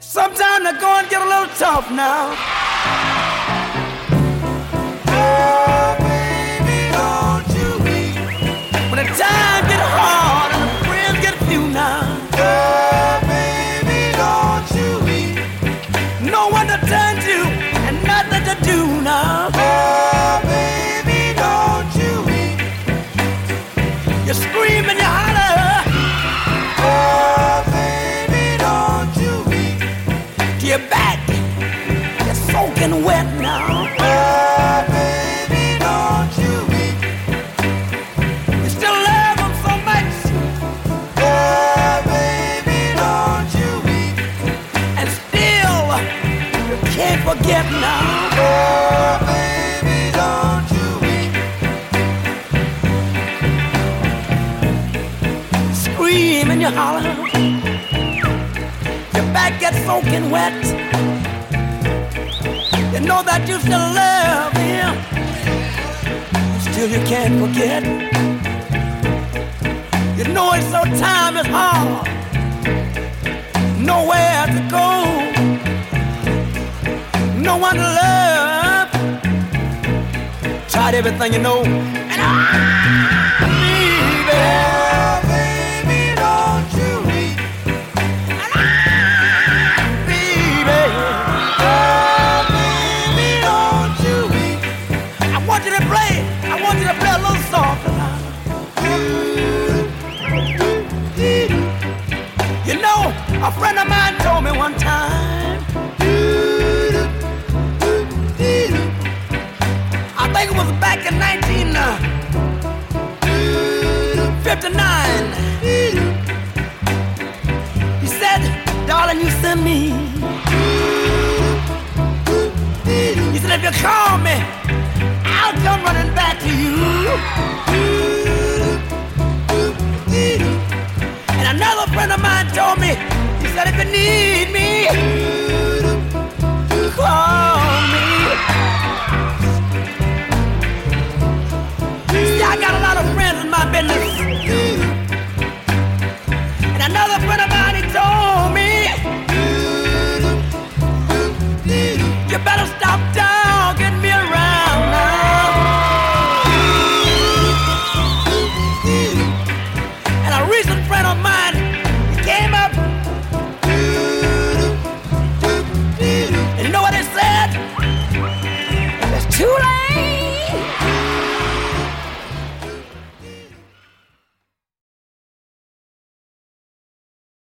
Sometimes they're going to get a little tough now. Oh, baby, don't you weep. When the time get hard and the friends get few now. Oh, baby, don't you weep. No one to turn to and nothing to do now. Oh, baby, don't you weep. You scream and you holler. Oh, baby, don't you weep. Your back is soaking wet now. Oh, baby, don't you weep. You still love him so much. Oh, baby, don't you weep. And still you can't forget now. Oh, baby, don't you weep. Scream and you holler. Your back gets soaking wet. You know that you still love him. Still you can't forget. You know it's so time is hard. Nowhere to go. No one to love. Tried everything you know. And you know, a friend of mine told me one time, I think it was back in 1959. He said, darling, you send me. He said, if you call me, I'll come running back to you. And another friend of mine told me, he said, if you need me, call me. See, I got a lot of friends in my business.